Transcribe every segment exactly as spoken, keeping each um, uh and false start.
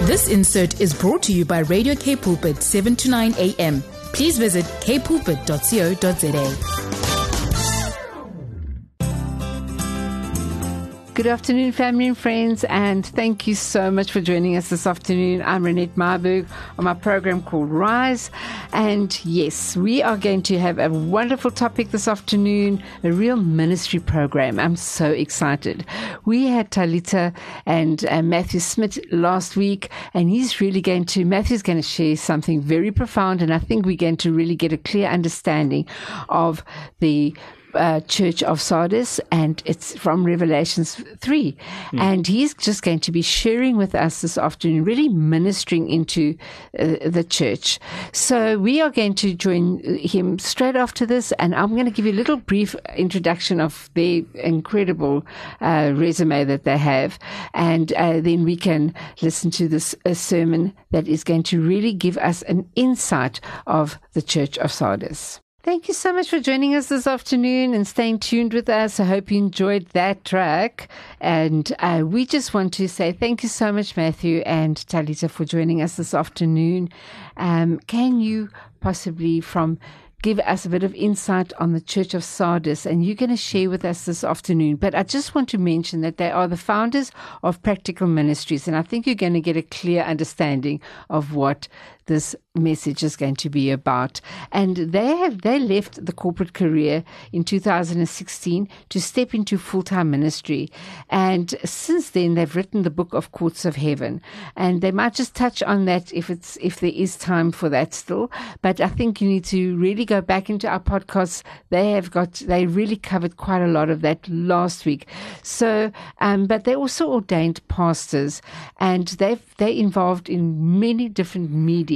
This insert is brought to you by Radio K Pulpit, seven to nine a.m. Please visit k pulpit dot co dot za. Good afternoon, family and friends, and thank you so much for joining us this afternoon. I'm Renette Marburg on my program called Rise. And yes, we are going to have a wonderful topic this afternoon, a real ministry program. I'm so excited. We had Talita and uh, Matthew Smith last week, and he's really going to, Matthew's going to share something very profound, and I think we're going to really get a clear understanding of the Uh, Church of Sardis, and it's from Revelations three. Mm. And he's just going to be sharing with us this afternoon, really ministering into uh, the church. So we are going to join him straight after this, and I'm going to give you a little brief introduction of the incredible uh, resume that they have, and uh, then we can listen to this uh, sermon that is going to really give us an insight of the Church of Sardis. Thank you so much for joining us this afternoon and staying tuned with us. I hope you enjoyed that track. And uh, we just want to say thank you so much, Matthew and Talita, for joining us this afternoon. Um, can you possibly from give us a bit of insight on the Church of Sardis, and you're going to share with us this afternoon. But I just want to mention that they are the founders of Practical Ministries, and I think you're going to get a clear understanding of what this message is going to be about. And they have they left the corporate career in two thousand sixteen to step into full-time ministry. And since then, they've written the book of Courts of Heaven. And they might just touch on that if it's if there is time for that still. But I think you need to really go back into our podcasts. They have got they really covered quite a lot of that last week. So, um, but they're also ordained pastors, and they've they're involved in many different media.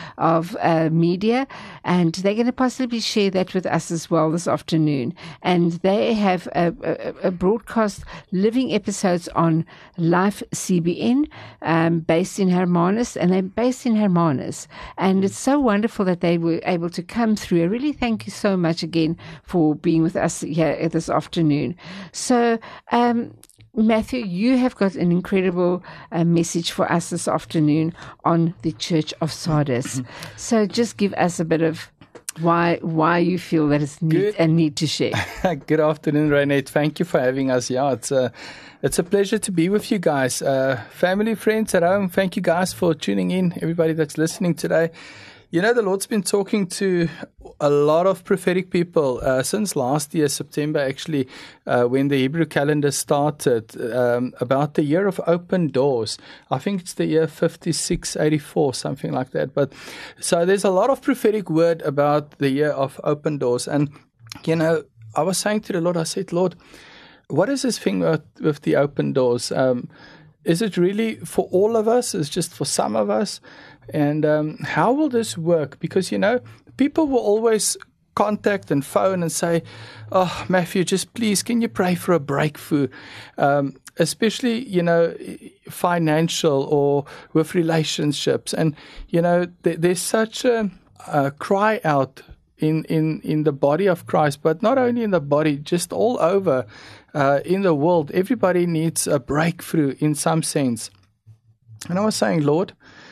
of uh, media, and they're going to possibly share that with us as well this afternoon. And they have a, a, a broadcast living episodes on Life C B N, um, based in Hermanus, and they're based in Hermanus. And it's so wonderful that they were able to come through. I really thank you so much again for being with us here this afternoon. So, um, Matthew, you have got an incredible uh, message for us this afternoon on the Church of Sardis. So just give us a bit of why why you feel that it's need, a need to share. Good afternoon, Renette. Thank you for having us. Yeah, it's a, it's a pleasure to be with you guys. Uh, family, friends at home, thank you guys for tuning in, everybody that's listening today. You know, the Lord's been talking to a lot of prophetic people uh, since last year, September, actually, uh, when the Hebrew calendar started, um, about the year of open doors. I think it's the year fifty-six eighty-four, something like that. But so there's a lot of prophetic word about the year of open doors. And, you know, I was saying to the Lord, I said, Lord, what is this thing with, with the open doors? Um, is it really for all of us? Is it just for some of us? And um, how will this work? Because, you know, people will always contact and phone and say, oh, Matthew, just please, can you pray for a breakthrough? Um, especially, you know, financial or with relationships. And, you know, th- there's such a, a cry out in, in, in the body of Christ, but not only in the body, just all over uh, in the world. Everybody needs a breakthrough in some sense. And I was saying, Lord,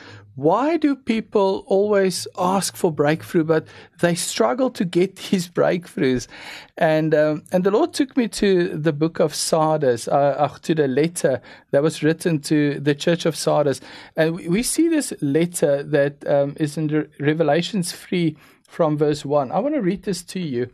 why do people always ask for breakthrough, but they struggle to get these breakthroughs? And um, and the Lord took me to the book of Sardis, uh, to the letter that was written to the Church of Sardis. And we, we see this letter that um, is in Re- Revelations three from verse one. I want to read this to you.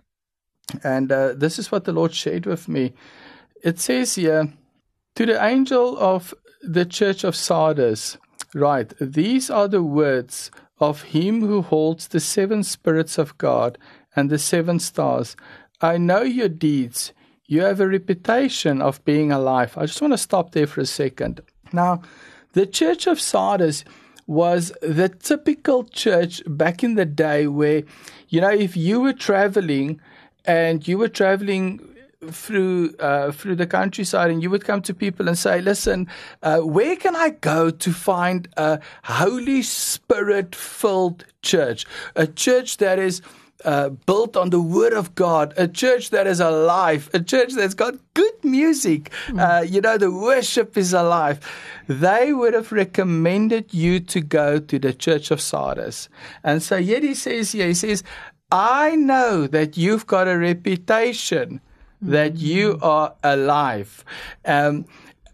And uh, this is what the Lord shared with me. It says here, to the angel of the Church of Sardis, right, these are the words of him who holds the seven spirits of God and the seven stars. I know your deeds. You have a reputation of being alive. I just want to stop there for a second. Now, the Church of Sardis was the typical church back in the day where, you know, if you were traveling and you were traveling through uh, through the countryside, and you would come to people and say, listen, uh, where can I go to find a Holy Spirit-filled church? A church that is uh, built on the Word of God, a church that is alive, a church that's got good music, mm. uh, you know, the worship is alive, they would have recommended you to go to the church of Sardis. And so yet he says here, he says, I know that you've got a reputation, mm. that you are alive. Um,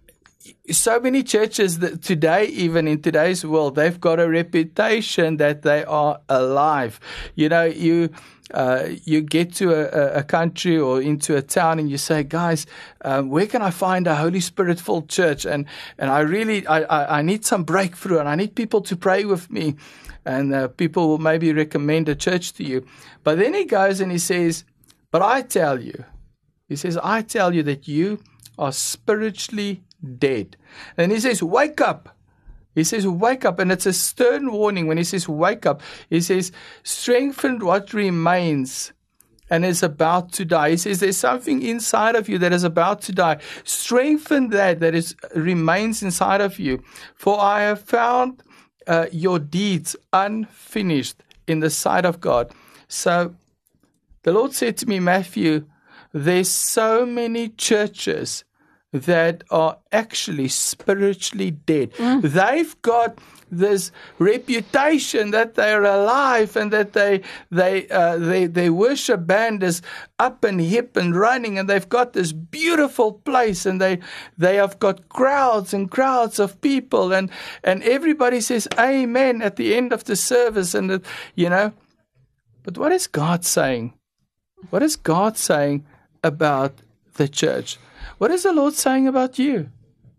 So many churches that today, even in today's world, they've got a reputation that they are alive. You know, you uh, you get to a, a country or into a town and you say, guys, um, where can I find a Holy Spirit-filled church? And and I really, I, I, I need some breakthrough and I need people to pray with me. And uh, people will maybe recommend a church to you. But then he goes and he says, but I tell you, he says, I tell you that you are spiritually dead. And he says, wake up. He says, wake up. And it's a stern warning when he says, wake up. He says, strengthen what remains and is about to die. He says, there's something inside of you that is about to die. Strengthen that that is remains inside of you. For I have found uh, your deeds unfinished in the sight of God. So the Lord said to me, Matthew, there's so many churches that are actually spiritually dead. Mm. They've got this reputation that they're alive and that they they uh, they their worship band is up and hip and running, and they've got this beautiful place, and they they have got crowds and crowds of people, and and everybody says amen at the end of the service, and it, you know. But what is God saying? What is God saying about the church? What is the Lord saying about you?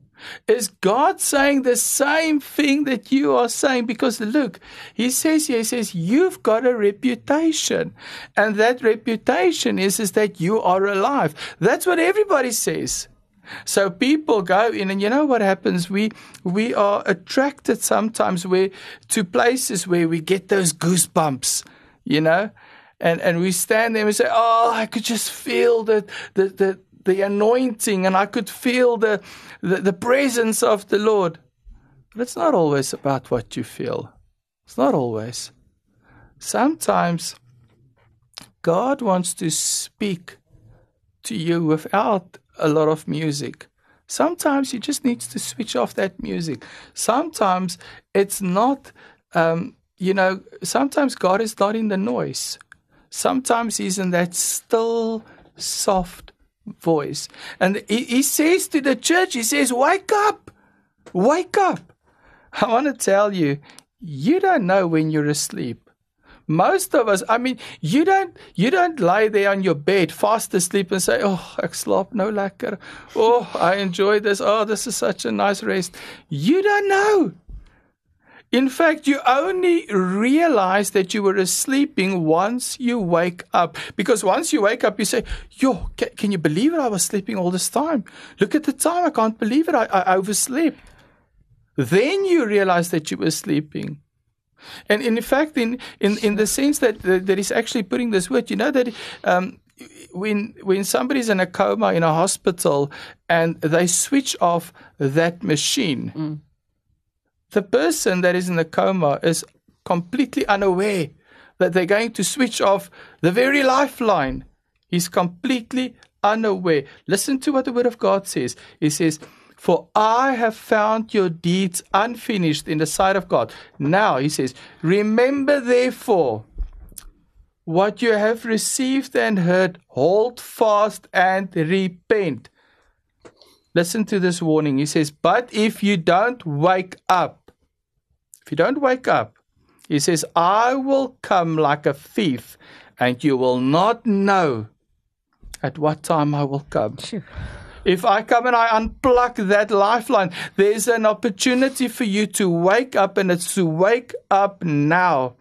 Is God saying the same thing that you are saying? Because look, he says here, he says, you've got a reputation. And that reputation is, is that you are alive. That's what everybody says. So people go in, and you know what happens? We we are attracted sometimes where, to places where we get those goosebumps, you know? And and we stand there and we say, oh, I could just feel the the the the anointing, and I could feel the, the, the presence of the Lord. But it's not always about what you feel. It's not always. Sometimes God wants to speak to you without a lot of music. Sometimes He just needs to switch off that music. Sometimes it's not, um, you know, sometimes God is not in the noise. Sometimes He's in that still, soft voice. And he, he says to the church, he says, wake up, wake up. I want to tell you, you don't know when you're asleep. Most of us, I mean, you don't you don't lie there on your bed fast asleep and say, oh, ek slaap nou lekker. Oh, I enjoy this. Oh, this is such a nice rest. You don't know. In fact, you only realize that you were sleeping once you wake up. Because once you wake up, you say, yo, can, can you believe it? I was sleeping all this time. Look at the time. I can't believe it. I, I overslept. Then you realize that you were sleeping. And in fact, in, in, in the sense that, that, that he's actually putting this word, you know that um, when, when somebody's in a coma in a hospital and they switch off that machine, mm. the person that is in the coma is completely unaware that they're going to switch off the very lifeline. He's completely unaware. Listen to what the Word of God says. He says, for I have found your deeds unfinished in the sight of God. Now, he says, remember therefore what you have received and heard, hold fast and repent. Listen to this warning. He says, but if you don't wake up, if you don't wake up, he says, I will come like a thief, and you will not know at what time I will come. Sure. If I come and I unplug that lifeline, there's an opportunity for you to wake up, and it's to wake up now.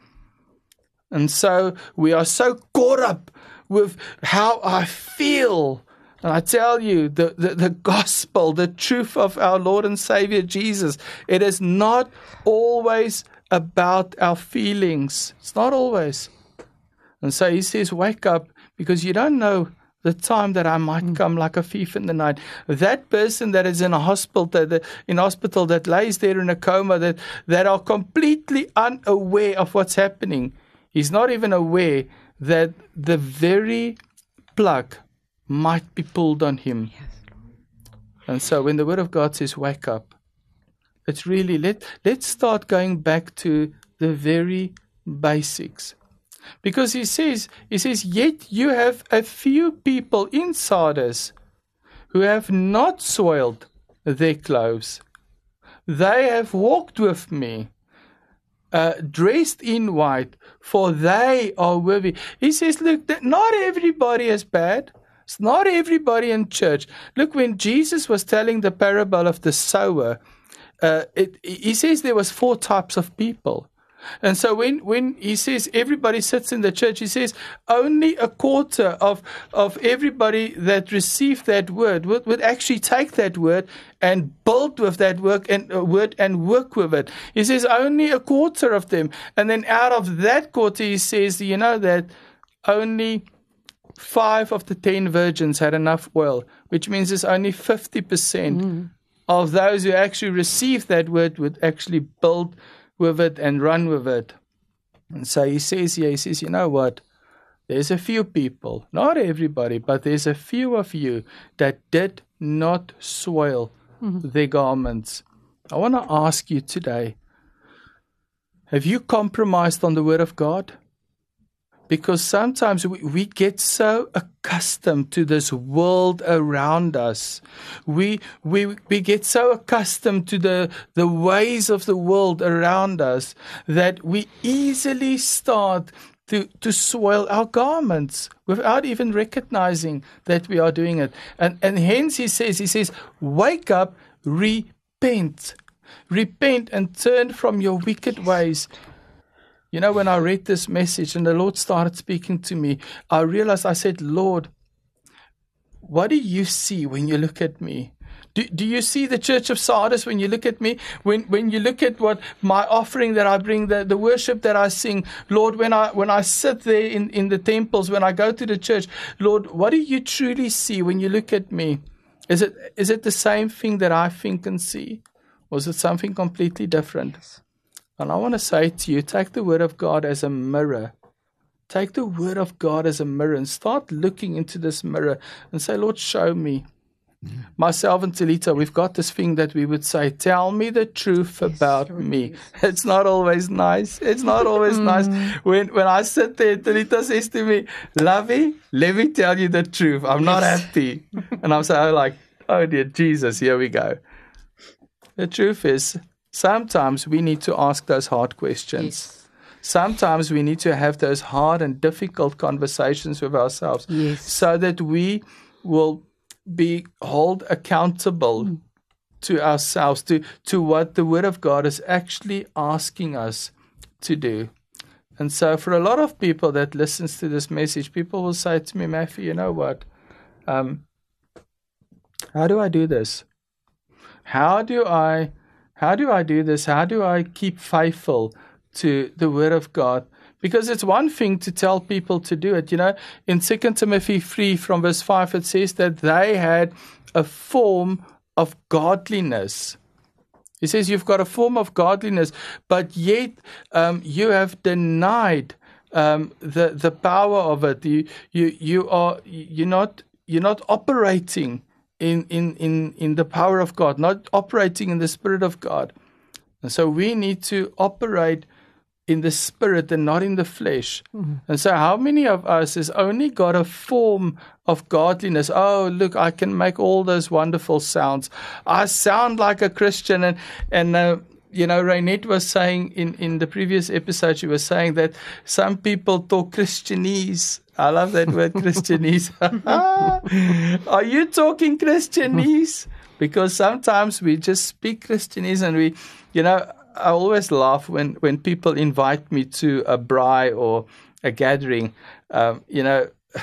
And so we are so caught up with how I feel. And I tell you, the, the, the gospel, the truth of our Lord and Savior Jesus, it is not always about our feelings. It's not always. And so he says, wake up, because you don't know the time that I might mm. come like a thief in the night. That person that is in a hospital, that, in hospital that lays there in a coma, that, that are completely unaware of what's happening. He's not even aware that the very plug might be pulled on him. Yes. And so when the Word of God says, wake up, it's really, let, let's start going back to the very basics. Because he says, he says, yet you have a few people in Sardis who have not soiled their clothes. They have walked with me, uh, dressed in white, for they are worthy. He says, look, that not everybody is bad. It's not everybody in church. Look, when Jesus was telling the parable of the sower, uh, it, he says there was four types of people. And so when, when he says everybody sits in the church, he says only a quarter of, of everybody that received that word would, would actually take that word and build with that work and uh, word and work with it. He says only a quarter of them. And then out of that quarter, he says, you know, that only five of the ten virgins had enough oil, which means there's only fifty percent mm. of those who actually received that word would actually build with it and run with it. And so he says here, he says, you know what? There's a few people, not everybody, but there's a few of you that did not soil mm-hmm. their garments. I want to ask you today, have you compromised on the Word of God? Because sometimes we, we get so accustomed to this world around us. We we we get so accustomed to the, the ways of the world around us that we easily start to, to soil our garments without even recognizing that we are doing it. And, and hence he says, he says, wake up, repent. Repent and turn from your wicked ways. You know, when I read this message and the Lord started speaking to me, I realized, I said, Lord, what do you see when you look at me? Do, do you see the church of Sardis when you look at me? When when you look at what my offering that I bring, the, the worship that I sing, Lord, when I when I sit there in, in the temples, when I go to the church, Lord, what do you truly see when you look at me? Is it is it the same thing that I think and see? Or is it something completely different? And I want to say to you, take the Word of God as a mirror. Take the Word of God as a mirror and start looking into this mirror and say, Lord, show me. Yeah. Myself and Talita, we've got this thing that we would say, tell me the truth yes, about sure me. Is. It's not always nice. It's not always nice. When when I sit there, Talita says to me, Lovey, let me tell you the truth. I'm not yes. happy. And I'm saying, like, oh dear Jesus, here we go. The truth is, sometimes we need to ask those hard questions. Yes. Sometimes we need to have those hard and difficult conversations with ourselves yes. so that we will be held accountable mm. to ourselves, to, to what the Word of God is actually asking us to do. And so for a lot of people that listens to this message, people will say to me, Matthew, you know what? Um, how do I do this? How do I... How do I do this? How do I keep faithful to the Word of God? Because it's one thing to tell people to do it. You know, in Second Timothy three from verse five, it says that they had a form of godliness. He says you've got a form of godliness, but yet um, you have denied um, the the power of it. You you you are you're not you're not operating In, in, in, in the power of God, not operating in the Spirit of God. And so we need to operate in the Spirit and not in the flesh. Mm-hmm. And so how many of us has only got a form of godliness? Oh, look, I can make all those wonderful sounds. I sound like a Christian. And, and uh, you know, Rainette was saying in, in the previous episode, she was saying that some people talk Christianese. I love that word, Christianese. Are you talking Christianese? Because sometimes we just speak Christianese and we, you know, I always laugh when, when people invite me to a braai or a gathering. Um, you know,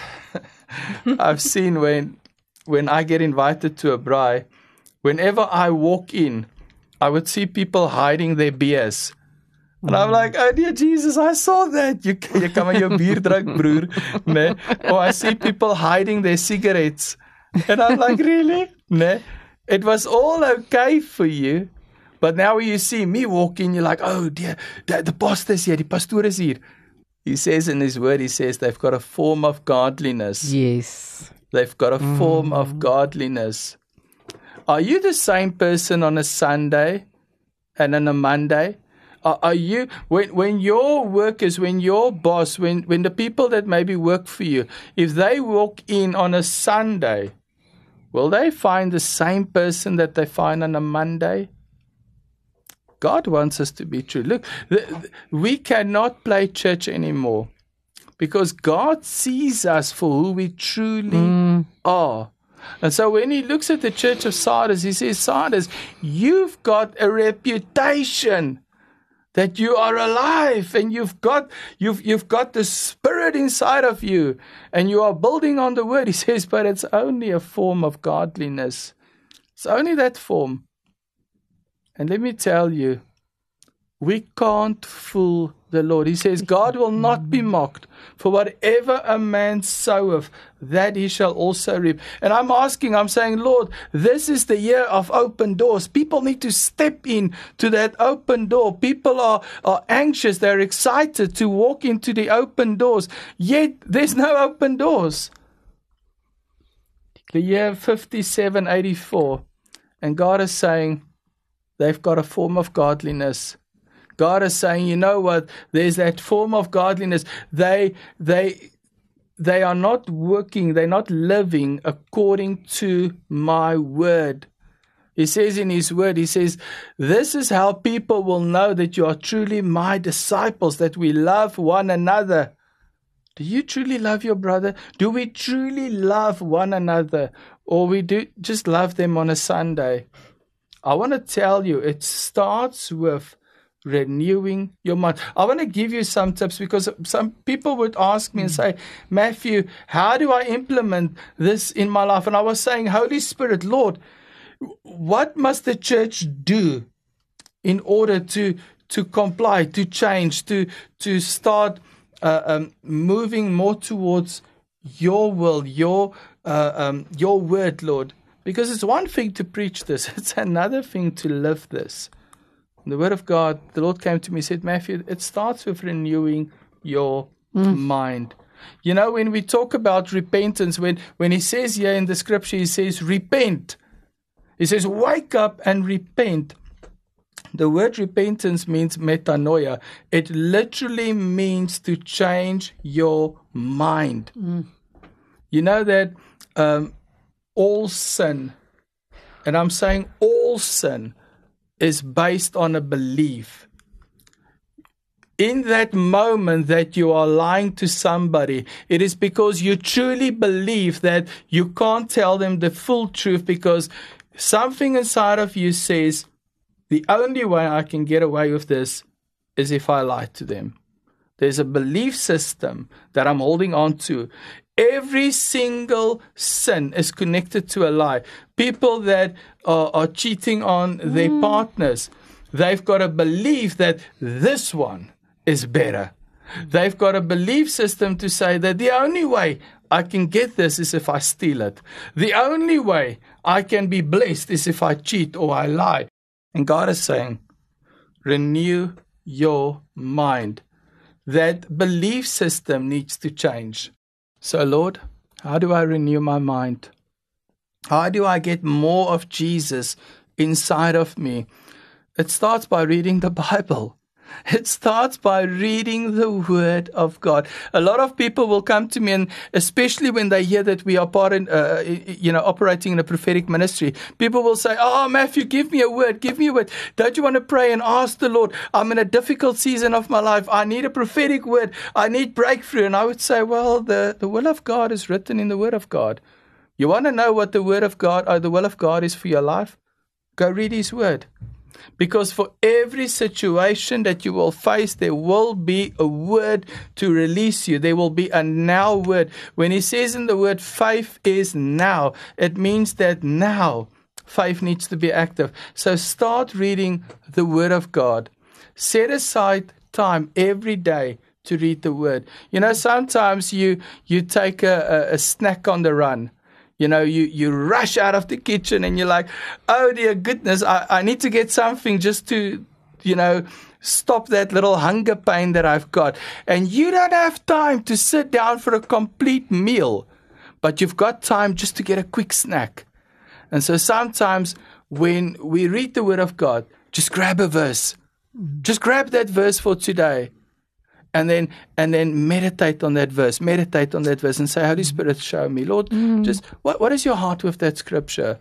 I've seen when when I get invited to a braai, whenever I walk in, I would see people hiding their beers. And I'm like, oh dear Jesus, I saw that. You, you come on your bier drink, broer. Nee? Or I see people hiding their cigarettes. And I'm like, really? Nee? It was all okay for you. But now when you see me walking, you're like, oh dear, the, the pastor is here, the pastor is here. He says in his word, he says they've got a form of godliness. Yes. They've got a form mm. of godliness. Are you the same person on a Sunday and on a Monday? Are, are you, when, when your workers, when your boss, when, when the people that maybe work for you, if they walk in on a Sunday, will they find the same person that they find on a Monday? God wants us to be true. Look, the, we cannot play church anymore because God sees us for who we truly mm. are. And so when he looks at the church of Sardis, he says, Sardis, you've got a reputation that you are alive and you've got you've you've got the Spirit inside of you and you are building on the word. He says, but it's only a form of godliness. It's only that form. And let me tell you, we can't fool the Lord. He says, God will not be mocked, for whatever a man soweth, that he shall also reap. And I'm asking, I'm saying, Lord, this is the year of open doors. People need to step in to that open door. People are, are anxious. They're excited to walk into the open doors. Yet there's no open doors. The year fifty-seven eighty-four. And God is saying, they've got a form of godliness. God is saying, you know what? There's that form of godliness. They, they, they are not working. They're not living according to my word. He says in his word, he says, this is how people will know that you are truly my disciples, that we love one another. Do you truly love your brother? Do we truly love one another? Or we do just love them on a Sunday? I want to tell you, it starts with renewing your mind. I want to give you some tips because some people would ask me and say, Matthew, how do I implement this in my life? And I was saying, Holy Spirit, Lord, what must the church do in order to, to comply, to change, to, to start uh, um, moving more towards your will, your, uh, um, your word, Lord? Because it's one thing to preach this. It's another thing to live this. The word of God, the Lord came to me and said, Matthew, it starts with renewing your mm. mind. You know, when we talk about repentance, when, when he says here in the scripture, he says, repent. He says, wake up and repent. The word repentance means metanoia. It literally means to change your mind. Mm. You know that um, all sin, and I'm saying all sin, is based on a belief. In that moment that you are lying to somebody, it is because you truly believe that you can't tell them the full truth because something inside of you says, the only way I can get away with this is if I lie to them. There's a belief system that I'm holding on to. Every single sin is connected to a lie. People that are, are cheating on their mm. partners, they've got a belief that this one is better. They've got a belief system to say that the only way I can get this is if I steal it. The only way I can be blessed is if I cheat or I lie. And God is saying, renew your mind. That belief system needs to change. So, Lord, how do I renew my mind? How do I get more of Jesus inside of me? It starts by reading the Bible. It starts by reading the Word of God. A lot of people will come to me, and especially when they hear that we are part in, uh, you know, operating in a prophetic ministry, people will say, oh, Matthew, give me a word, give me a word. Don't you want to pray and ask the Lord? I'm in a difficult season of my life. I need a prophetic word. I need breakthrough. And I would say, well, the, the will of God is written in the Word of God. You want to know what the Word of God or the will of God is for your life? Go read His Word. Because for every situation that you will face, there will be a word to release you. There will be a now word. When he says in the word, faith is now, it means that now faith needs to be active. So start reading the Word of God. Set aside time every day to read the Word. You know, sometimes you, you take a, a, a snack on the run. You know, you, you rush out of the kitchen and you're like, oh, dear goodness, I, I need to get something just to, you know, stop that little hunger pain that I've got. And you don't have time to sit down for a complete meal, but you've got time just to get a quick snack. And so sometimes when we read the Word of God, just grab a verse. Just grab that verse for today. And then and then meditate on that verse. Meditate on that verse and say, Holy Spirit, show me. Lord, mm. just what, what is your heart with that scripture?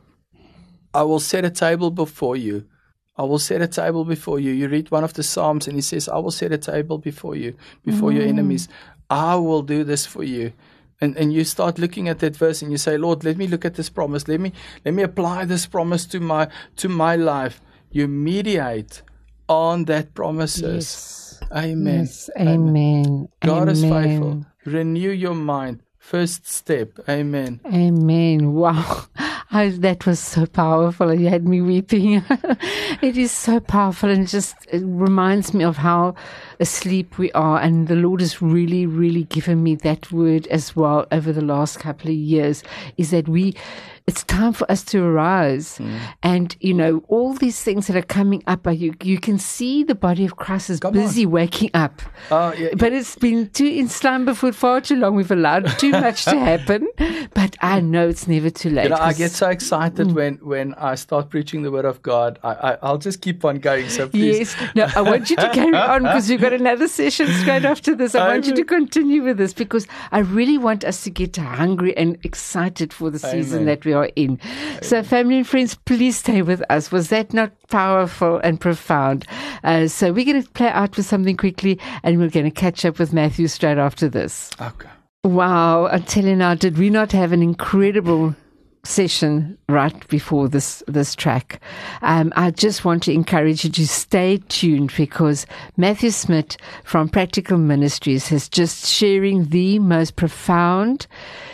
I will set a table before you. I will set a table before you. You read one of the Psalms and he says, I will set a table before you, before mm. your enemies. I will do this for you. And and you start looking at that verse and you say, Lord, let me look at this promise. Let me let me apply this promise to my to my life. You mediate on that promises. Yes. Amen. Yes. Amen. Amen. God Amen. is faithful. Renew your mind. First step. Amen. Amen. Wow. I, that was so powerful. You had me weeping. It is so powerful, and it just it reminds me of how asleep we are. And the Lord has really, really given me that word as well over the last couple of years, is that we, it's time for us to arise. Mm. And, you know, all these things that are coming up, are you, you can see the body of Christ is Come busy on. waking up. Oh, yeah, but yeah. It's been too in slumber for far too long. We've allowed too much to happen. But I know it's never too late. You know, I get so excited mm. when, when I start preaching the Word of God. I, I, I'll just keep on going. So please. Yes. No, I want you to carry on because you've got another session straight after this. I want you to continue with this because I really want us to get hungry and excited for the season Amen. that we are in. Amen. So family and friends, please stay with us. Was that not powerful and profound? Uh, so we're going to play out with something quickly and we're going to catch up with Matthew straight after this. Okay. Wow. I'm telling you now, did we not have an incredible session right before this this track? Um, I just want to encourage you to stay tuned because Matthew Smith from Practical Ministries is just sharing the most profound,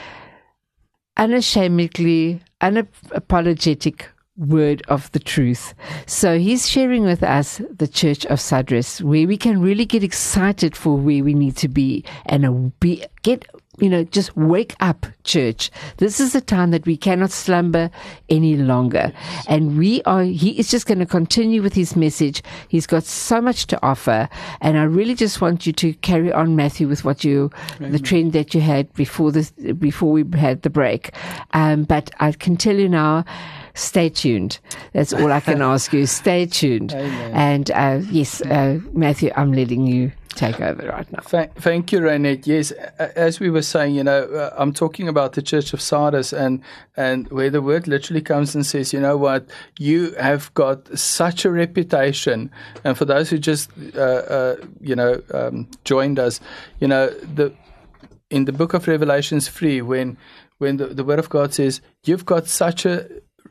unashamedly, unapologetic word of the truth. So he's sharing with us the Church of Sardis, where we can really get excited for where we need to be and be get you know, just wake up, church. This is the time that we cannot slumber any longer. And we are, he is just going to continue with his message. He's got so much to offer. And I really just want you to carry on, Matthew, with what you, Amen. the trend that you had before this, before we had the break. Um, but I can tell you now, stay tuned. That's all I can ask you. Stay tuned. Amen. And, uh, yes, uh, Matthew, I'm letting you take over right now. Thank, thank you, Renette. Yes, as we were saying, you know, uh, I'm talking about the Church of Sardis, and and where the word literally comes and says, you know what, you have got such a reputation. And for those who just, uh, uh, you know, um, joined us, you know, the in the book of Revelations three, when when the, the word of God says, you've got such a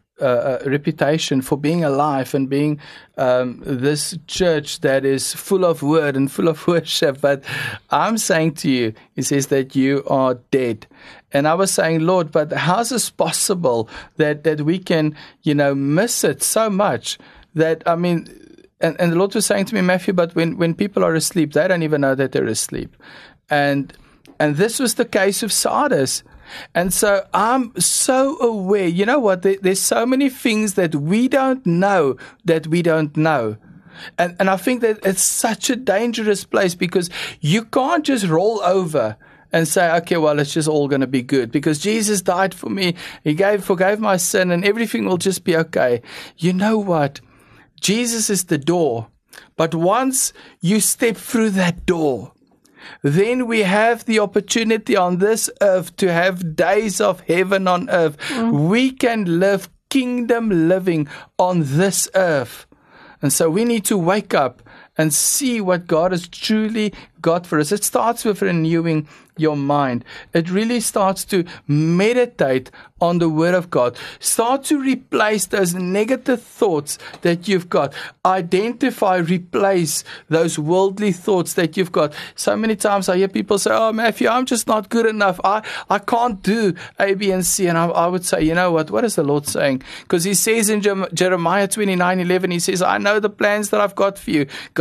Uh, a reputation for being alive and being um, this church that is full of word and full of worship. But I'm saying to you, he says that you are dead. And I was saying, Lord, but how is this possible that, that we can, you know, miss it so much that, I mean, and, and the Lord was saying to me, Matthew, but when, when people are asleep, they don't even know that they're asleep. And, and this was the case of Sardis. And so I'm so aware, you know what, there, there's so many things that we don't know that we don't know. And, and I think that it's such a dangerous place because you can't just roll over and say, okay, well, it's just all going to be good because Jesus died for me. He gave, forgave my sin and everything will just be okay. You know what? Jesus is the door. But once you step through that door, then we have the opportunity on this earth to have days of heaven on earth. Mm. We can live kingdom living on this earth. And so we need to wake up and see what God has truly got for us. It starts with renewing your mind. It really starts to meditate on the Word of God. Start to replace those negative thoughts that you've got. Identify, replace those worldly thoughts that you've got. So many times I hear people say, oh, Matthew, I'm just not good enough. I, I can't do A, B, and C. And I, I would say, you know what? What is the Lord saying? Because he says in Jeremiah twenty-nine eleven, he says, I know the plans that I've got for you. God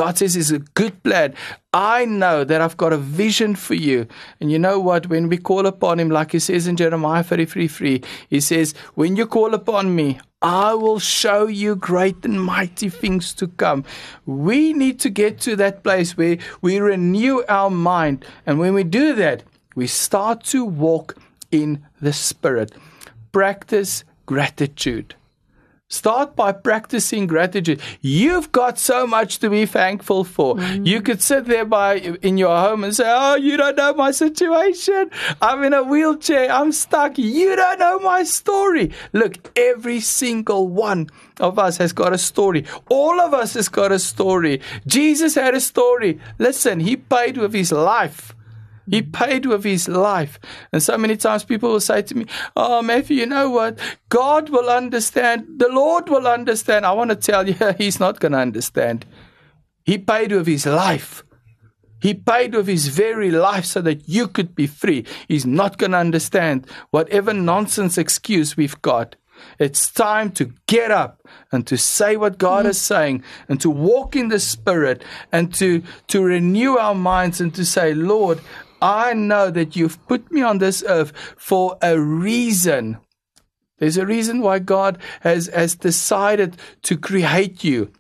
God says is a good plan. I know that I've got a vision for you. And you know what? When we call upon him, like he says in Jeremiah thirty-three three, he says, when you call upon me, I will show you great and mighty things to come. We need to get to that place where we renew our mind. And when we do that, we start to walk in the Spirit. Practice gratitude. Start by practicing gratitude. You've got so much to be thankful for. Mm. You could sit there by in your home and say, oh, you don't know my situation. I'm in a wheelchair. I'm stuck. You don't know my story. Look, every single one of us has got a story. All of us has got a story. Jesus had a story. Listen, he paid with his life. He paid with his life. And so many times people will say to me, oh, Matthew, you know what? God will understand. The Lord will understand. I want to tell you, he's not going to understand. He paid with his life. He paid with his very life so that you could be free. He's not going to understand whatever nonsense excuse we've got. It's time to get up and to say what God mm. is saying and to walk in the Spirit and to, to renew our minds and to say, Lord, I know that you've put me on this earth for a reason. There's a reason why God has, has decided to create you.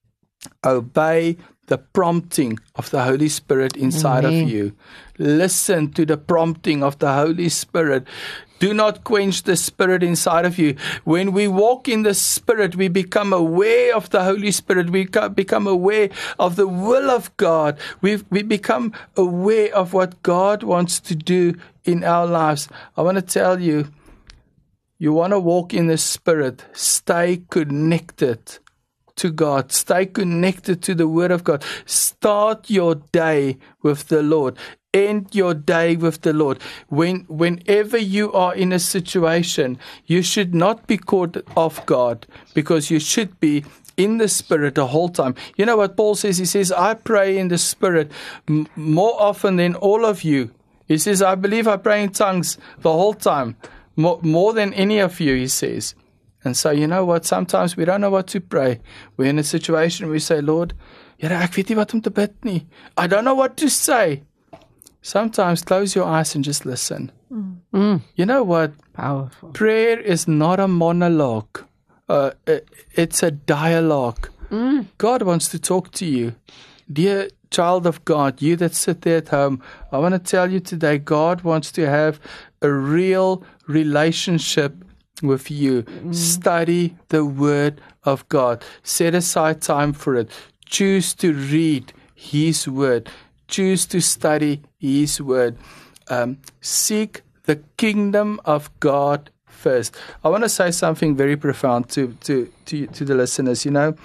Obey the prompting of the Holy Spirit inside Amen. Of you. Listen to the prompting of the Holy Spirit. Do not quench the Spirit inside of you. When we walk in the Spirit, we become aware of the Holy Spirit. We become aware of the will of God. We we become aware of what God wants to do in our lives. I want to tell you, you want to walk in the Spirit. Stay connected to God. Stay connected to the Word of God. Start your day with the Lord. End your day with the Lord. When, whenever you are in a situation, you should not be caught off guard because you should be in the Spirit the whole time. You know what Paul says? He says, I pray in the Spirit m- more often than all of you. He says, I believe I pray in tongues the whole time, more, more than any of you, he says. And so, you know what? Sometimes we don't know what to pray. We're in a situation where we say, Lord, Here, ek weet nie wat om te bid nie. I don't know what to say. Sometimes close your eyes and just listen. Mm. Mm. You know what? Powerful. Prayer is not a monologue. Uh, it's a dialogue. Mm. God wants to talk to you. Dear child of God, you that sit there at home, I want to tell you today, God wants to have a real relationship with you. Mm. Study the Word of God. Set aside time for it. Choose to read His Word. Choose to study His Word. Um, seek the kingdom of God first. I want to say something very profound to, to, to, to the listeners. You know,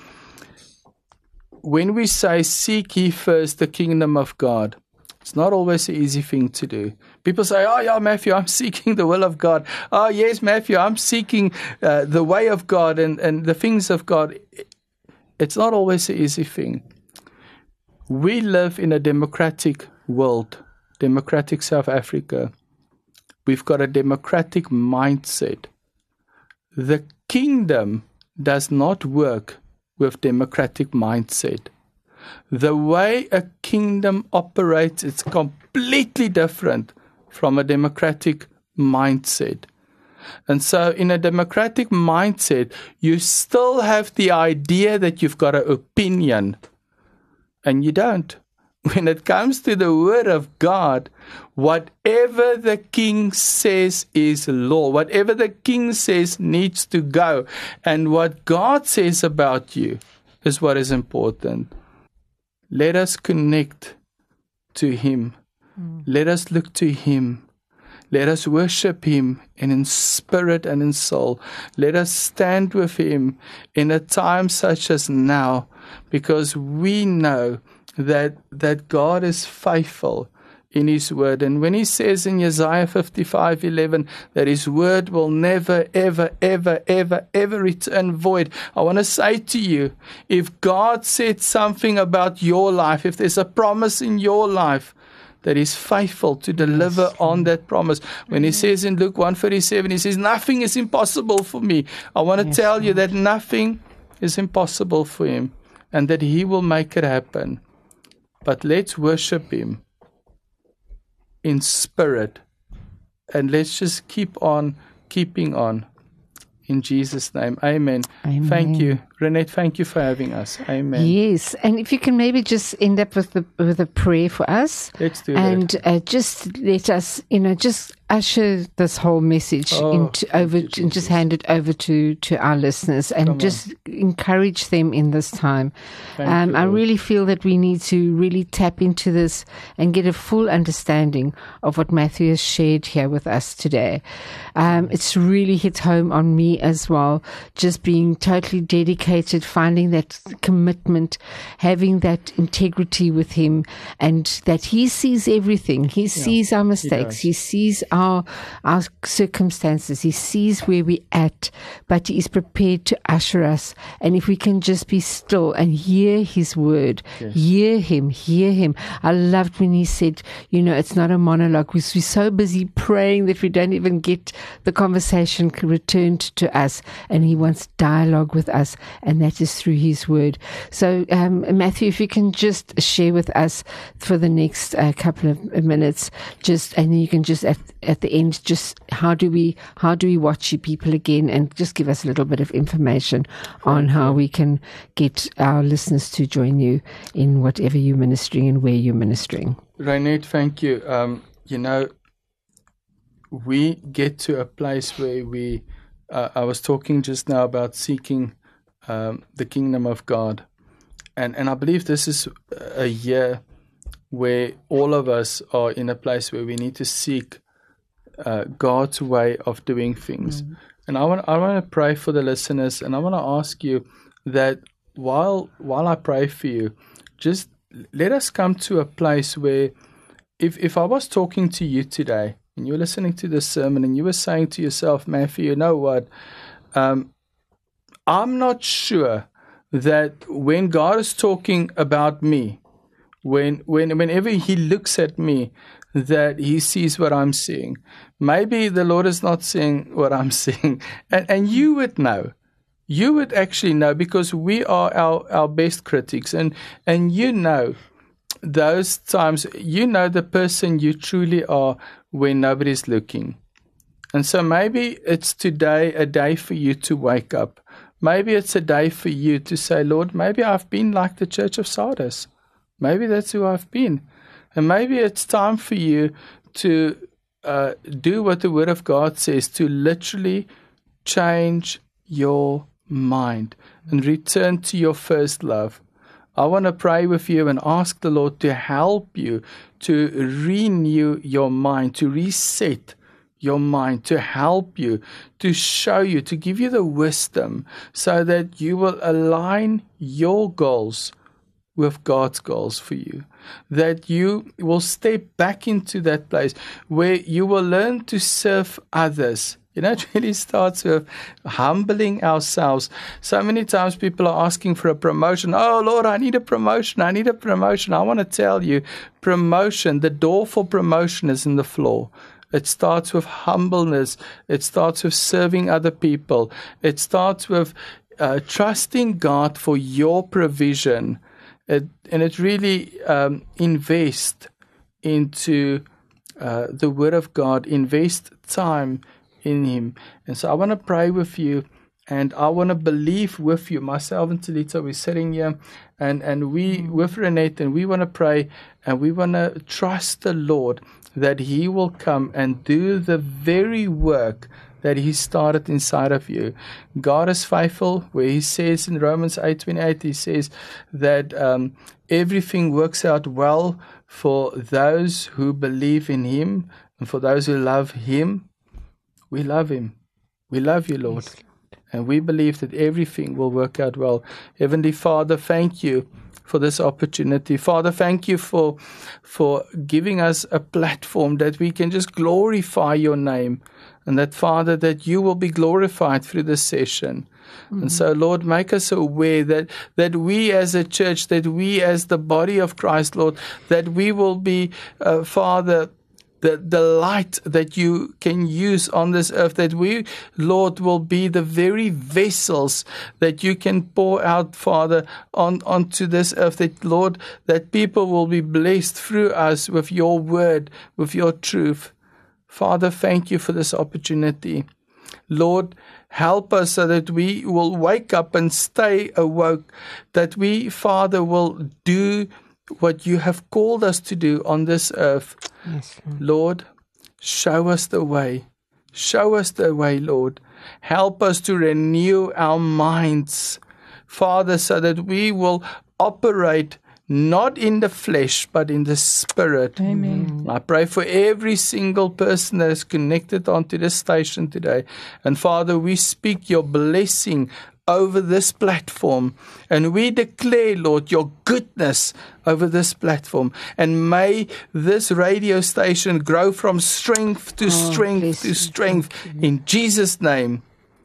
when we say seek ye first the kingdom of God, it's not always an easy thing to do. People say, oh yeah, Matthew, I'm seeking the will of God. Oh yes, Matthew, I'm seeking uh, the way of God and, and the things of God. It's not always an easy thing. We live in a democratic world, democratic South Africa. We've got a democratic mindset. The kingdom does not work with democratic mindset. The way a kingdom operates, it's completely different from a democratic mindset. And so in a democratic mindset, you still have the idea that you've got an opinion, and you don't. When it comes to the Word of God, whatever the king says is law. Whatever the king says needs to go. And what God says about you is what is important. Let us connect to Him. Mm. Let us look to Him. Let us worship Him and in spirit and in soul. Let us stand with Him in a time such as now, because we know that that God is faithful in His Word. And when He says in Isaiah fifty-five eleven that His Word will never, ever, ever, ever, ever return void, I want to say to you, if God said something about your life, if there's a promise in your life, that He's faithful to deliver yes. on that promise. When He says in Luke one thirty-seven, He says, nothing is impossible for me. I want to yes. tell you that nothing is impossible for Him. and that He will make it happen. But let's worship Him in spirit, and let's just keep on keeping on. In Jesus' name, amen. Amen. Thank you. Renette, thank you for having us. Amen. Yes, and if you can maybe just end up with the with a prayer for us. Let's do and, that. And uh, just let us, you know, just usher this whole message Oh, into over you, and just hand it over to, to our listeners and Come just encourage them in this time. Thank Um, you, I Lord. really feel that we need to really tap into this and get a full understanding of what Matthew has shared here with us today. Um, it's really hit home on me as well, just being totally dedicated, finding that commitment, having that integrity with Him, and that He sees everything. He sees our mistakes. He, He he sees our our circumstances. He sees where we're at, but He is prepared to usher us. And if we can just be still and hear His word, Yes. hear Him, hear Him. I loved when He said, you know, it's not a monologue. We're so busy praying that we don't even get the conversation returned to us, and He wants dialogue with us, and that is through His word. So, um, Matthew, if you can just share with us for the next uh, couple of minutes, just and then you can just at at the end, just how do we how do we watch you people again, and just give us a little bit of information on how we can get our listeners to join you in whatever you're ministering and where you're ministering. Renette, thank you. Um, you know, we get to a place where we, uh, I was talking just now about seeking um, the kingdom of God. And, and I believe this is a year where all of us are in a place where we need to seek uh, God's way of doing things. Mm. And I want I want to pray for the listeners, and I want to ask you that while while I pray for you, just let us come to a place where if, if I was talking to you today, and you're listening to this sermon, and you were saying to yourself, Matthew, you know what? Um, I'm not sure that when God is talking about me, when when whenever He looks at me, that He sees what I'm seeing. Maybe the Lord is not seeing what I'm seeing. And, and you would know. You would actually know, because we are our, our best critics. And, and you know those times, you know the person you truly are when nobody's looking. And so maybe it's today a day for you to wake up. Maybe it's a day for you to say, Lord, maybe I've been like the church of Sardis. Maybe that's who I've been. And maybe it's time for you to uh, do what the Word of God says, to literally change your mind and return to your first love. I want to pray with you and ask the Lord to help you to renew your mind, to reset your mind, to help you, to show you, to give you the wisdom so that you will align your goals with God's goals for you. That you will step back into that place where you will learn to serve others. You know, it really starts with humbling ourselves. So many times people are asking for a promotion. Oh, Lord, I need a promotion. I need a promotion. I want to tell you, promotion, the door for promotion is in the floor. It starts with humbleness. It starts with serving other people. It starts with uh, trusting God for your provision. It, and it really um, invest into uh, the Word of God, invest time in Him. And so I want to pray with you, and I want to believe with you. Myself and Talita, we're sitting here, and, and we, with Renette, and we want to pray, and we want to trust the Lord that He will come and do the very work that He started inside of you. God is faithful, where He says in Romans eight twenty-eight, He says that um, everything works out well for those who believe in Him and for those who love Him. We love Him. We love you, Lord. Yes. And we believe that everything will work out well. Heavenly Father, thank you for this opportunity. Father, thank you for, for giving us a platform that we can just glorify your name. And that, Father, that you will be glorified through this session. Mm-hmm. And so, Lord, make us aware that, that we as a church, that we as the body of Christ, Lord, that we will be, uh, Father, the, the light that you can use on this earth, that we, Lord, will be the very vessels that you can pour out, Father, on onto this earth, that, Lord, that people will be blessed through us with your word, with your truth. Father, thank you for this opportunity. Lord, help us so that we will wake up and stay awoke, that we, Father, will do what you have called us to do on this earth. Yes, Lord. Lord, show us the way. Show us the way, Lord. Help us to renew our minds, Father, so that we will operate not in the flesh, but in the Spirit. Amen. I pray for every single person that is connected onto this station today. And Father, we speak your blessing over this platform. And we declare, Lord, your goodness over this platform. And may this radio station grow from strength to Oh, strength bless to you. strength. In Jesus' name,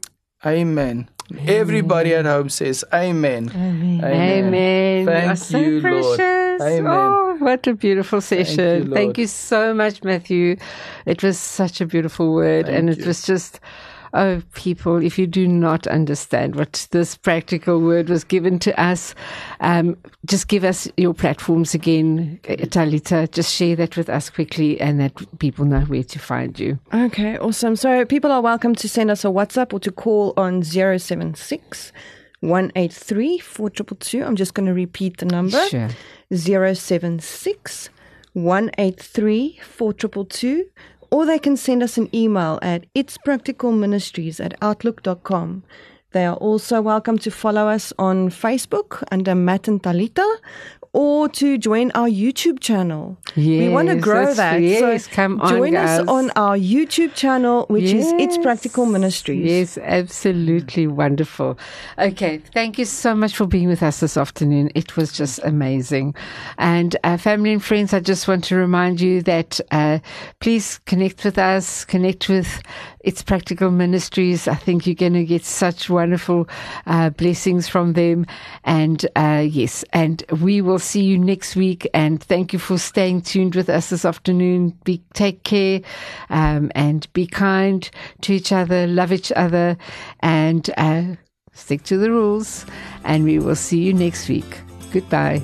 amen. Everybody at home says amen. Amen. Amen. Thank You are so you, precious. Lord. Amen. Oh, what a beautiful session. you, Thank Lord. you so much, Matthew. It was such a beautiful word. Thank and it you. was just, oh, people, if you do not understand what this practical word was given to us, um, just give us your platforms again, Talita. Just share that with us quickly and that people know where to find you. Okay, awesome. So people are welcome to send us a WhatsApp or to call on zero seven six, one eight three, four two two two. I'm just going to repeat the number. Sure. zero seven six, one eight three, four two two two. Or they can send us an email at itspracticalministries at outlook dot com. They are also welcome to follow us on Facebook under Matt and Talita, or to join our YouTube channel. We want to Yes, grow that's- that. yes, so come on, join guys. us on our YouTube channel, which is It's Practical Ministries. Yes, absolutely wonderful. Okay, thank you so much for being with us this afternoon. It was just amazing. And uh, family and friends, I just want to remind you that uh, please connect with us, connect with It's Practical Ministries. I think you're going to get such wonderful uh, blessings from them. And uh, yes, and we will see you next week. And thank you for staying tuned with us this afternoon. Be, take care um, and be kind to each other, love each other, and uh, stick to the rules. And we will see you next week. Goodbye.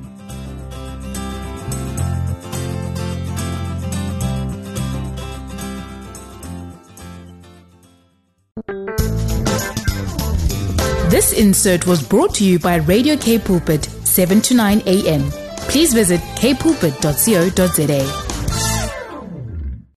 This insert was brought to you by Radio K Pulpit, seven to nine a.m. Please visit k pulpit dot co dot za.